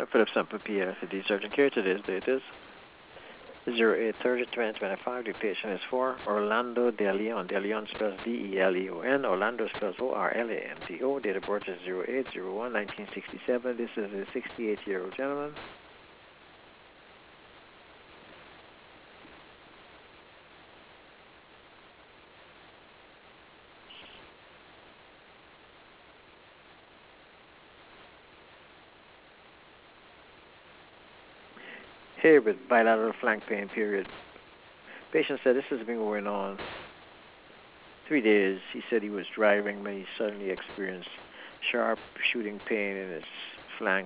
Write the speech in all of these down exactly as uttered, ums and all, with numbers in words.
Philip Sample P F, the Surgeon Care. Today's date is zero eight thirty twenty twenty-five. The patient is for Orlando De Leon. De Leon spells D E L E O N. Orlando spells O R L A N D O. Date of birth is zero eight zero one nineteen sixty-seven. This is a sixty-eight-year-old gentleman. Here with bilateral flank pain, period. Patient said this has been going on three days. He said he was driving when he suddenly experienced sharp shooting pain in his flank.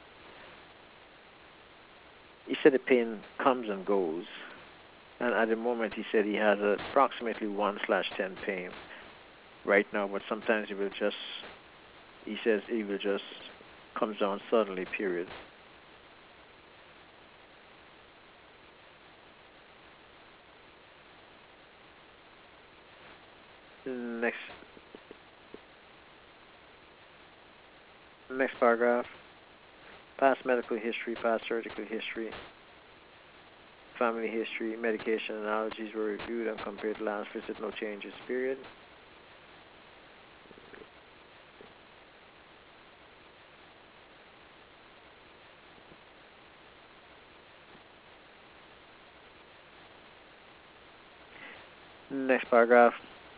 He said the pain comes and goes, and at the moment he said he has approximately one slash ten pain right now, but sometimes it will just, he says it will just comes down suddenly, period. Next, next paragraph. Past medical history, past surgical history, family history, medication and allergies were reviewed and compared to last visit, no changes, period. Next paragraph.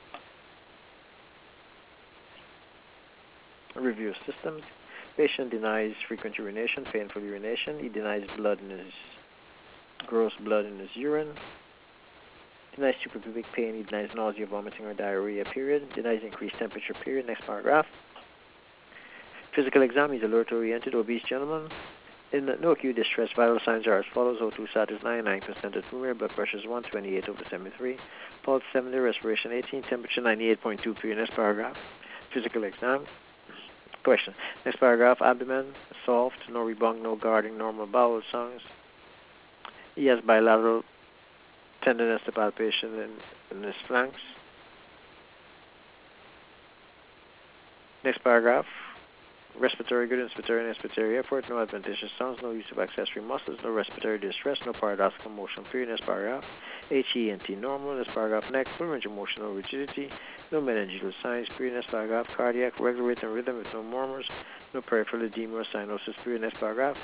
Review of systems. Patient denies frequent urination, painful urination. He denies blood in his, gross blood in his urine. Denies suprapubic pain. He denies nausea, vomiting, or diarrhea, period. Denies increased temperature, period. Next paragraph. Physical exam. He's alert-oriented, obese gentleman. In no acute distress, vital signs are as follows. O two status ninety-nine percent of tumor, blood pressure is one twenty-eight over seventy-three, pulse seventy, respiration eighteen, temperature ninety-eight point two, period. Next paragraph. Physical exam. Question. Next paragraph. Abdomen, soft, no rebung, no guarding, normal bowel sounds. He has bilateral tenderness to palpation in, in his flanks. Next paragraph. Respiratory good, inspiratory and expiratory effort, no adventitious sounds, no use of accessory muscles, no respiratory distress, no paradoxical motion, period. Next paragraph. H E N T normal. Next paragraph. Neck, full range of motion, no rigidity, no meningeal signs, period. Next paragraph. Cardiac, regular rate and rhythm with no murmurs, no peripheral edema or cyanosis, period. Next paragraph.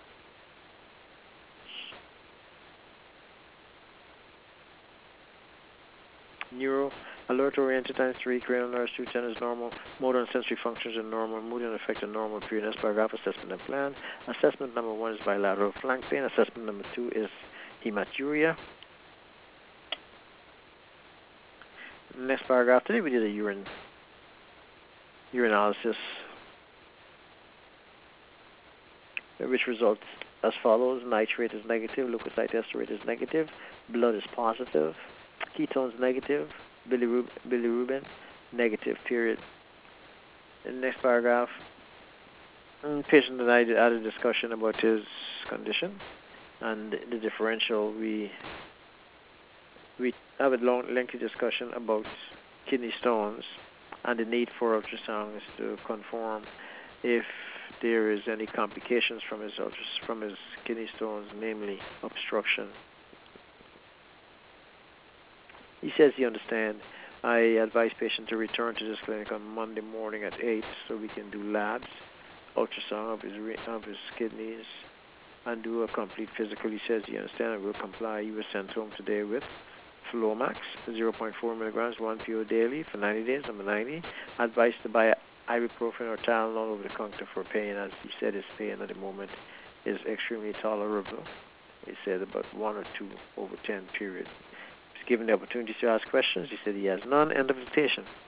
Neuro, alert oriented times three, cranial nerves two ten is normal, motor and sensory functions are normal, mood and affect are normal, period. Next paragraph. Assessment and plan. Assessment number one is bilateral flank pain. Assessment number two is hematuria. Next paragraph. Today we did a urine urinalysis, which results as follows. Nitrate is negative, leukocyte esterate is negative, blood is positive, ketones negative, bilirub- bilirubin negative, period. In the next paragraph, the patient and I had a discussion about his condition and the differential. We we have a long, lengthy discussion about kidney stones and the need for ultrasounds to confirm if there is any complications from his ultras, from his kidney stones, namely obstruction. He says he understands. I advise patient to return to this clinic on Monday morning at eight so we can do labs, ultrasound of his of his kidneys, and do a complete physical. He says he understands and will comply. He was sent home today with Flomax, zero point four milligrams, one P O daily for ninety days, number ninety. Advised to buy ibuprofen or Tylenol over the counter for pain, as he said his pain at the moment is extremely tolerable. He said about one or two over ten, period. Given the opportunity to ask questions, he said he has none. End of invitation.